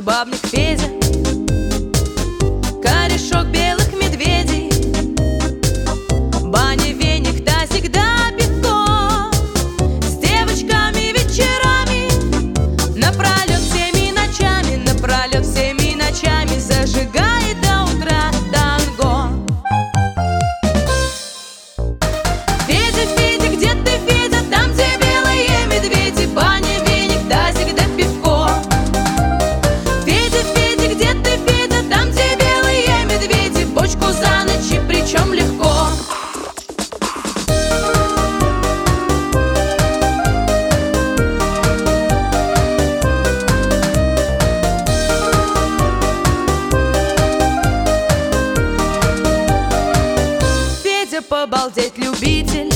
бабник Федя, корешок белых медведей, баня, веник, тазик да пивко, с девочками вечерами, напролет всеми ночами, напролет всеми ночами, зажигает до утра танго. Федя, Федя, где ты, Федя? Там, где белые медведи, баня, веник, тазик да пивко. Федя, Федя, где ты, Федя? Там, где белые медведи, бочку за ночь и причем легко. Федя побалдеть любитель,